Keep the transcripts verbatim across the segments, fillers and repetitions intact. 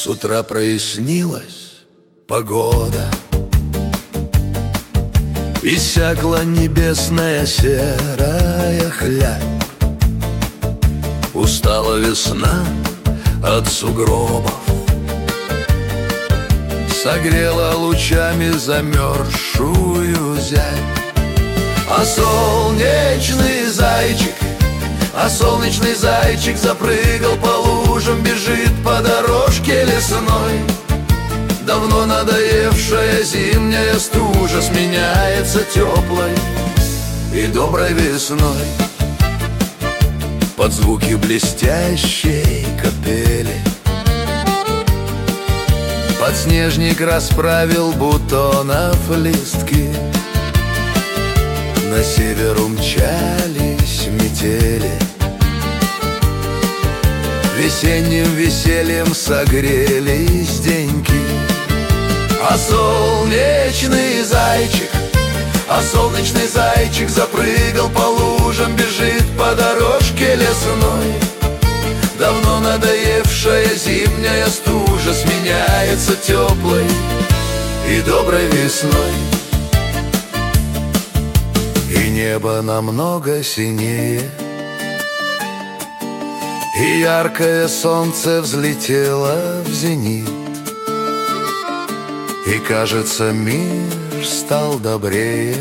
С утра прояснилась погода, иссякла небесная серая хлябь. Устала весна от сугробов, согрела лучами замерзшую зябь. А солнечный зайчик, а солнечный зайчик запрыгал по лужам, бежит по дорожке лесной. Давно надоевшая зимняя стужа сменяется теплой и доброй весной. Под звуки блестящей капели подснежник расправил бутонов листки. На север умчались метели, весенним весельем согрелись деньки. А солнечный зайчик, а солнечный зайчик запрыгал по лужам, бежит по дорожке лесной. Давно надоевшая зимняя стужа сменяется теплой и доброй весной. И небо намного синее, и яркое солнце взлетело в зенит. И кажется, мир стал добрее,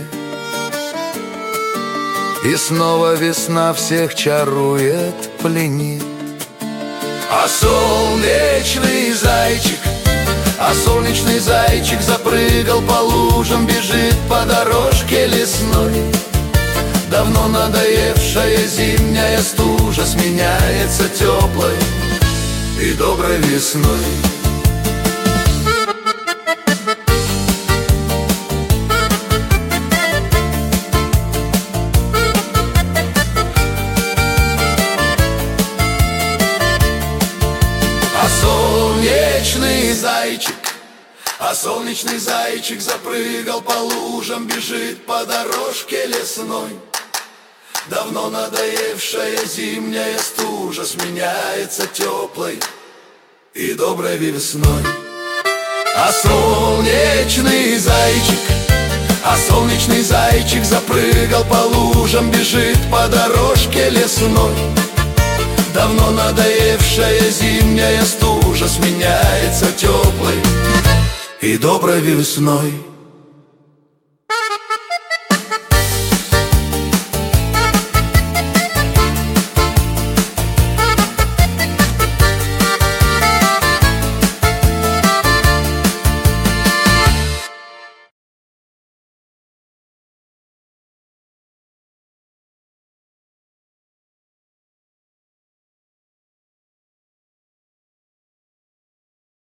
и снова весна всех чарует, пленит. А солнечный зайчик, а солнечный зайчик запрыгал по лужам, бежит по дорожке лесной. Давно надоевшая зимняя стужа сменяется теплой и доброй весной. А солнечный зайчик, а солнечный зайчик запрыгал по лужам, бежит по дорожке лесной. Давно надоевшая зимняя стужа сменяется теплой и доброй весной. А солнечный зайчик, а солнечный зайчик запрыгал по лужам, бежит по дорожке лесной. Давно надоевшая зимняя стужа сменяется теплой и доброй весной.